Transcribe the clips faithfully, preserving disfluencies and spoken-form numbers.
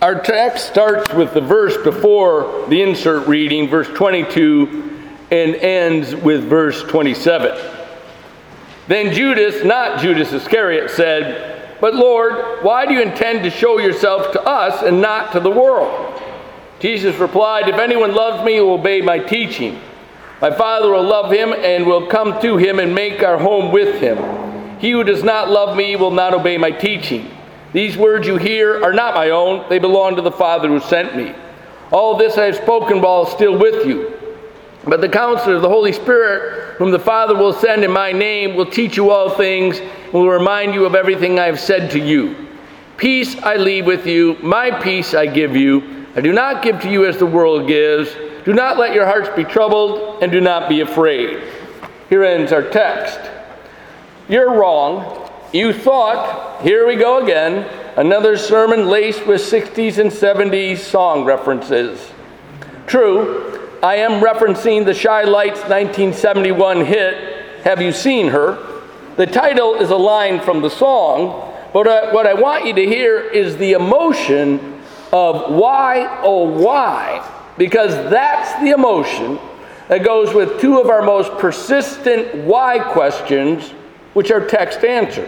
Our text starts with the verse before the insert reading, verse twenty-two, and ends with verse twenty-seven. Then Judas, not Judas Iscariot, said, "But Lord, why do you intend to show yourself to us and not to the world?" Jesus replied, "If anyone loves me, he will obey my teaching. My Father will love him and will come to him and make our home with him. He who does not love me will not obey my teaching. These words you hear are not my own. They belong to the Father who sent me. All this I have spoken while still with you. But the Counselor, the Holy Spirit, whom the Father will send in my name, will teach you all things and will remind you of everything I have said to you. Peace I leave with you. My peace I give you. I do not give to you as the world gives. Do not let your hearts be troubled, and do not be afraid." Here ends our text. You're wrong. You thought, here we go again, another sermon laced with sixties and seventies song references. True, I am referencing the Shy Lights nineteen seventy-one hit, "Have You Seen Her?" The title is a line from the song, but what I want you to hear is the emotion of why, oh why, because that's the emotion that goes with two of our most persistent why questions, which our text answers.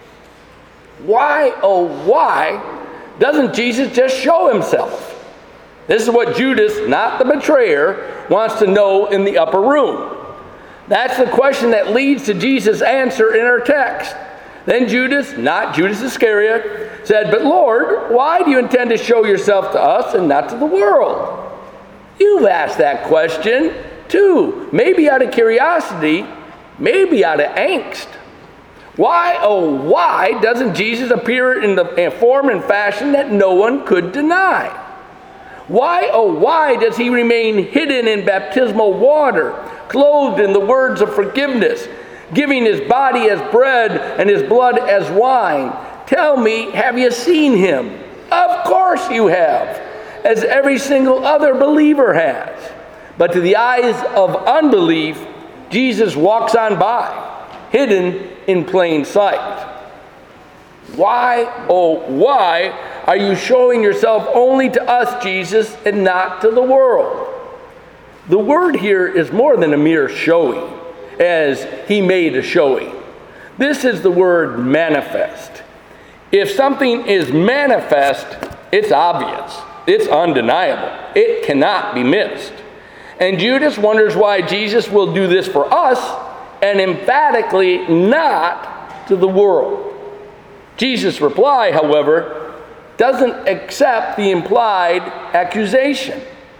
Why, oh why, doesn't Jesus just show himself? This is what Judas, not the betrayer, wants to know in the upper room. That's the question that leads to Jesus' answer in our text. Then Judas, not Judas Iscariot, said, "But Lord, why do you intend to show yourself to us and not to the world?" You've asked that question too, maybe out of curiosity, maybe out of angst. Why, oh why, doesn't Jesus appear in the form and fashion that no one could deny? Why, oh why, does he remain hidden in baptismal water, clothed in the words of forgiveness, giving his body as bread and his blood as wine? Tell me, have you seen him? Of course you have, as every single other believer has. But to the eyes of unbelief, Jesus walks on by, hidden in plain sight. Why, oh why, are you showing yourself only to us, Jesus, and not to the world? The word here is more than a mere showing, as he made a showing. This is the word manifest. If something is manifest, it's obvious. It's undeniable. It cannot be missed. And Judas wonders why Jesus will do this for us and emphatically not to the world. Jesus' reply, however, doesn't accept the implied accusation.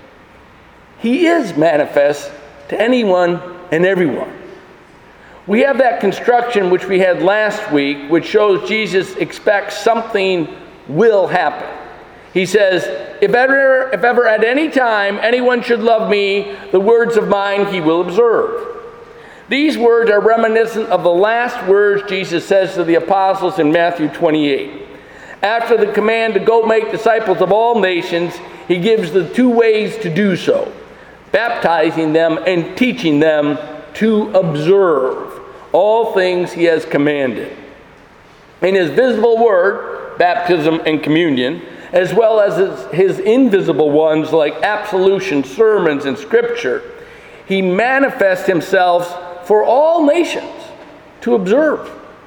He is manifest to anyone and everyone. We have that construction which we had last week, which shows Jesus expects something will happen. He says, if ever, if ever at any time anyone should love me, the words of mine he will observe. These words are reminiscent of the last words Jesus says to the apostles in Matthew twenty-eight. After the command to go make disciples of all nations, he gives the two ways to do so, baptizing them and teaching them to observe all things he has commanded. In his visible word, baptism and communion, as well as his, his invisible ones like absolution, sermons, and scripture, he manifests himself for all nations to observe.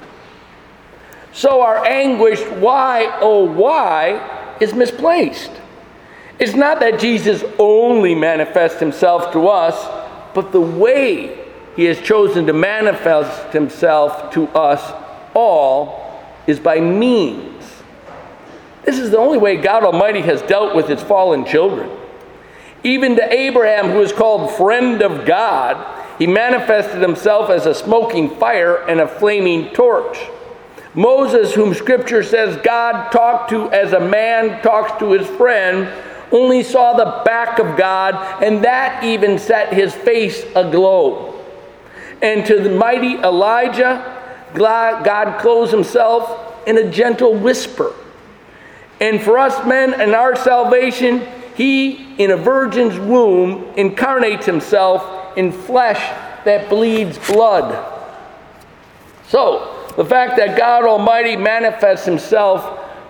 So our anguished why, oh why, is misplaced. It's not that Jesus only manifests himself to us, but the way he has chosen to manifest himself to us all is by means. This is the only way God Almighty has dealt with his fallen children. Even to Abraham, who is called friend of God, he manifested himself as a smoking fire and a flaming torch. Moses, whom Scripture says God talked to as a man talks to his friend, only saw the back of God, and that even set his face aglow. And to the mighty Elijah, God clothes himself in a gentle whisper. And for us men and our salvation, he, in a virgin's womb, incarnates himself in flesh that bleeds blood. So, the fact that God Almighty manifests himself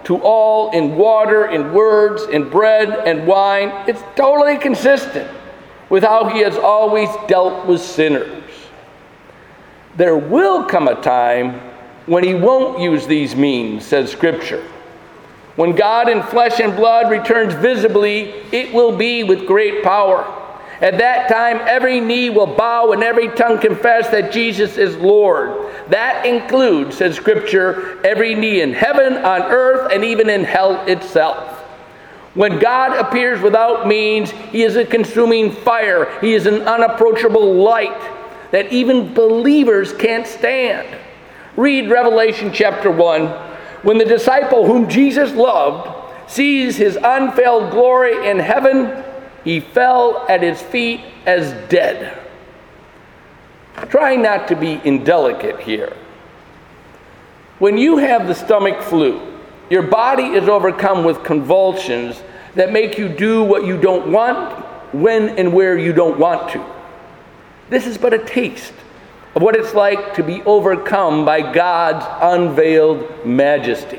to all in water, in words, in bread and wine. It's totally consistent with how he has always dealt with sinners. There will come a time when he won't use these means, says Scripture. When God in flesh and blood returns visibly, it will be with great power. At that time, every knee will bow and every tongue confess that Jesus is Lord. That includes, says Scripture, every knee in heaven, on earth, and even in hell itself. When God appears without means, he is a consuming fire. He is an unapproachable light that even believers can't stand. Read Revelation chapter one. When the disciple whom Jesus loved sees his unveiled glory in heaven, he fell at his feet as dead. Try not to be indelicate here. When you have the stomach flu, your body is overcome with convulsions that make you do what you don't want, when and where you don't want to. This is but a taste of what it's like to be overcome by God's unveiled majesty.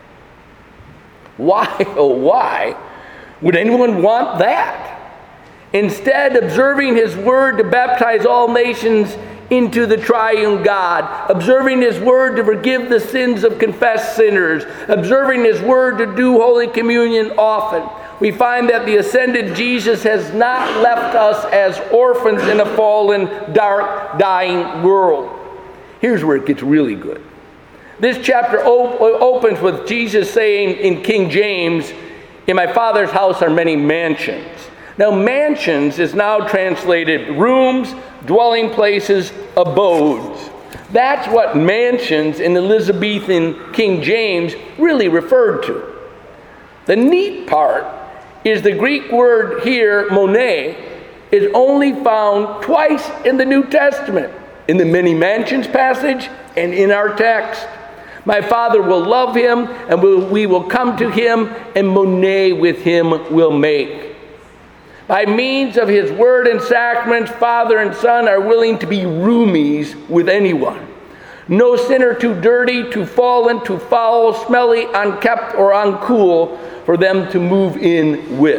Why, oh why, would anyone want that? Instead, observing his word to baptize all nations into the triune God, observing his word to forgive the sins of confessed sinners, observing his word to do Holy Communion often, we find that the ascended Jesus has not left us as orphans in a fallen, dark, dying world. Here's where it gets really good. This chapter op- opens with Jesus saying in King James, "In my Father's house are many mansions." Now, mansions is now translated rooms, dwelling places, abodes. That's what mansions in Elizabethan King James really referred to. The neat part is the Greek word here, monē, is only found twice in the New Testament, in the many mansions passage and in our text. My Father will love him, and we will come to him, and monē with him will make. By means of his word and sacraments, Father and Son are willing to be roomies with anyone. No sinner too dirty, too fallen, too foul, smelly, unkept, or uncool for them to move in with.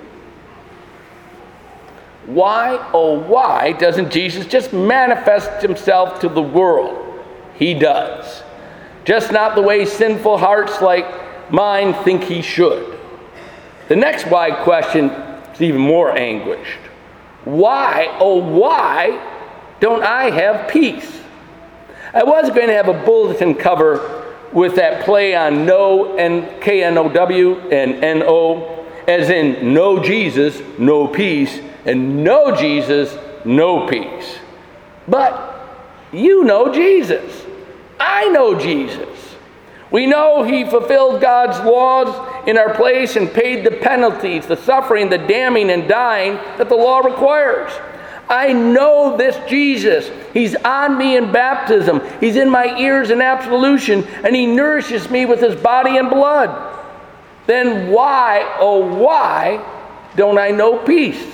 Why, oh why, doesn't Jesus just manifest himself to the world? He does. Just not the way sinful hearts like mine think he should. The next why question is even more anguished. Why, oh why, don't I have peace? I was going to have a bulletin cover with that play on no, and K N O W and N O, as in no Jesus, no peace, and no Jesus, no peace. But you know Jesus. I know Jesus. We know he fulfilled God's laws in our place and paid the penalties, the suffering, the damning, and dying that the law requires. I know this Jesus. He's on me in baptism. He's in my ears in absolution, and he nourishes me with his body and blood. Then why, oh why, don't I know peace?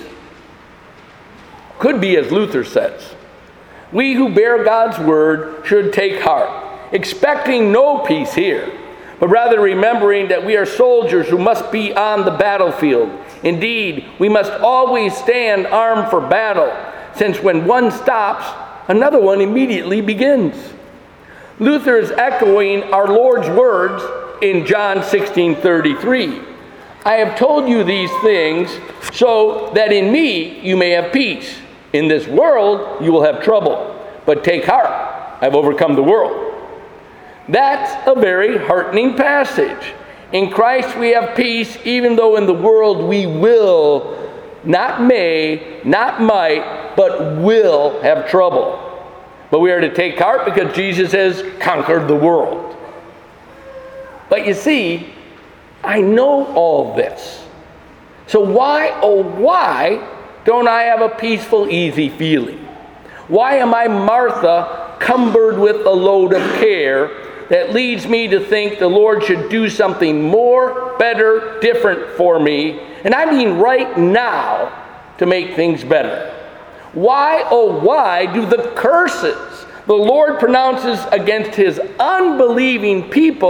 Could be as Luther says. We who bear God's word should take heart, expecting no peace here, but rather remembering that we are soldiers who must be on the battlefield. Indeed, we must always stand armed for battle, since when one stops, another one immediately begins. Luther is echoing our Lord's words in John sixteen thirty-three. I have told you these things so that in me you may have peace. In this world you will have trouble, but take heart, I've overcome the world. That's a very heartening passage. In Christ we have peace, even though in the world we will, not may, not might, but will have trouble. But we are to take heart because Jesus has conquered the world. But you see, I know all this. So why, oh why, don't I have a peaceful, easy feeling? Why am I Martha, cumbered with a load of care that leads me to think the Lord should do something more, better, different for me, and I mean right now, to make things better? Why, oh why, do the curses the Lord pronounces against his unbelieving people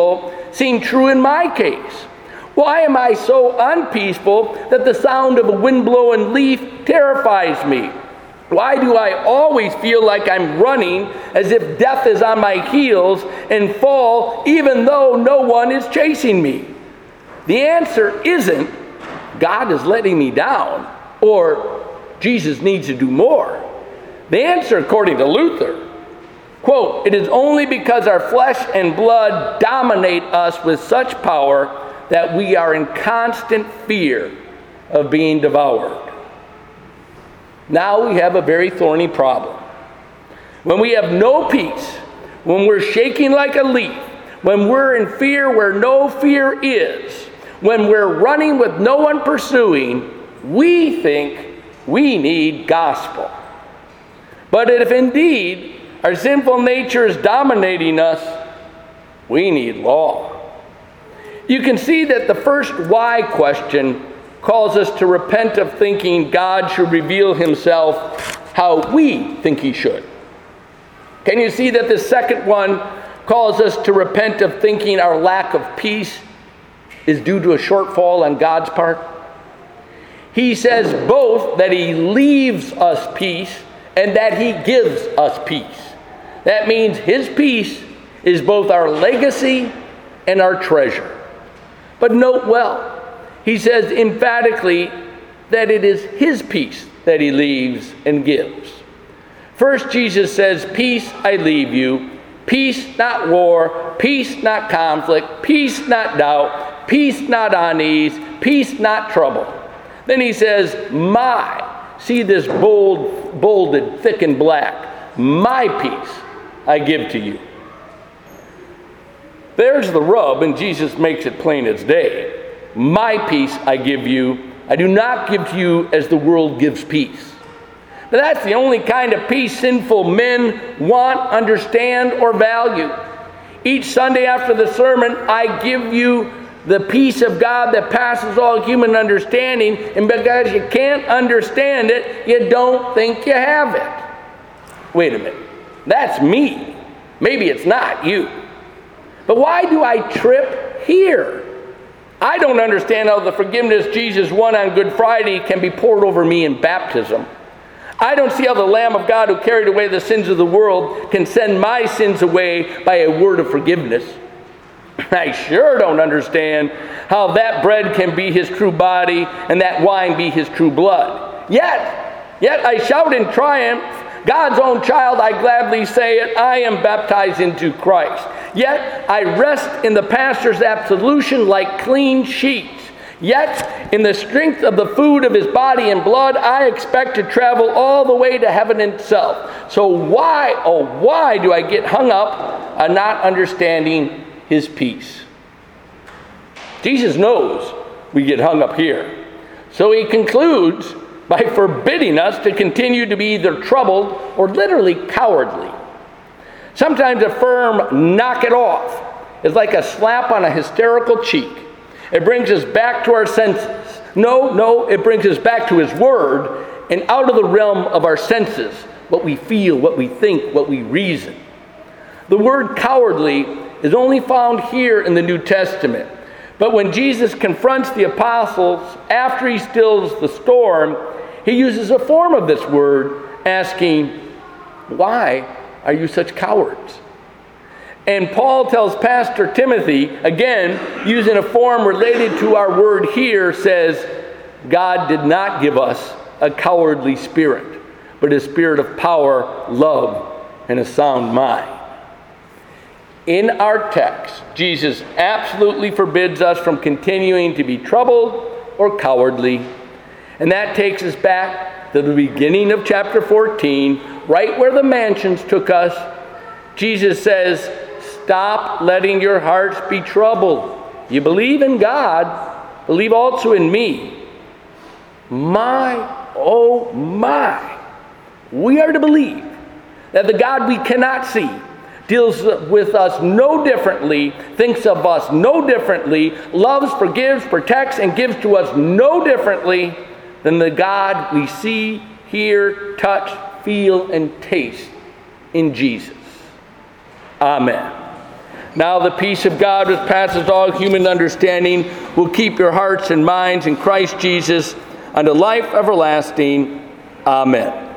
seem true in my case? Why am I so unpeaceful that the sound of a wind-blown leaf terrifies me? Why do I always feel like I'm running as if death is on my heels and fall even though no one is chasing me? The answer isn't God is letting me down or Jesus needs to do more. The answer, according to Luther, quote, it is only because our flesh and blood dominate us with such power that we are in constant fear of being devoured. Now we have a very thorny problem. When we have no peace, when we're shaking like a leaf, when we're in fear where no fear is, when we're running with no one pursuing, we think we need gospel. But if indeed our sinful nature is dominating us, we need law. You can see that the first why question calls us to repent of thinking God should reveal himself how we think he should. Can you see that the second one calls us to repent of thinking our lack of peace is due to a shortfall on God's part? He says both that he leaves us peace and that he gives us peace. That means his peace is both our legacy and our treasure. But note well, he says emphatically that it is his peace that he leaves and gives. First, Jesus says, peace I leave you, peace not war, peace not conflict, peace not doubt, peace not unease, peace not trouble. Then he says, my, see this bold, bolded, thick and black, my peace I give to you. There's the rub, and Jesus makes it plain as day. My peace I give you. I do not give to you as the world gives peace. Now that's the only kind of peace sinful men want, understand, or value. Each Sunday after the sermon, I give you the peace of God that passes all human understanding, and because you can't understand it, you don't think you have it. Wait a minute. That's me. Maybe it's not you. But why do I trip here? I don't understand how the forgiveness Jesus won on Good Friday can be poured over me in baptism. I don't see how the Lamb of God who carried away the sins of the world can send my sins away by a word of forgiveness. I sure don't understand how that bread can be his true body and that wine be his true blood. Yet, yet I shout in triumph, God's own child, I gladly say it, I am baptized into Christ. Yet I rest in the pastor's absolution like clean sheets. Yet in the strength of the food of his body and blood, I expect to travel all the way to heaven itself. So why, oh why do I get hung up on not understanding his peace? Jesus knows we get hung up here. So he concludes by forbidding us to continue to be either troubled or literally cowardly. Sometimes a firm knock it off is like a slap on a hysterical cheek. It brings us back to our senses. No, no, it brings us back to his word and out of the realm of our senses, what we feel, what we think, what we reason. The word cowardly is only found here in the New Testament. But when Jesus confronts the apostles after he stills the storm, he uses a form of this word, asking, why are you such cowards? And Paul tells Pastor Timothy, again, using a form related to our word here, says, God did not give us a cowardly spirit, but a spirit of power, love, and a sound mind. In our text, Jesus absolutely forbids us from continuing to be troubled or cowardly. And that takes us back to the beginning of chapter fourteen, right where the mansions took us. Jesus says, stop letting your hearts be troubled. You believe in God, believe also in me. My, oh my, we are to believe that the God we cannot see deals with us no differently, thinks of us no differently, loves, forgives, protects, and gives to us no differently than the God we see, hear, touch, feel, and taste in Jesus. Amen. Now the peace of God, which passes all human understanding, will keep your hearts and minds in Christ Jesus unto life everlasting. Amen.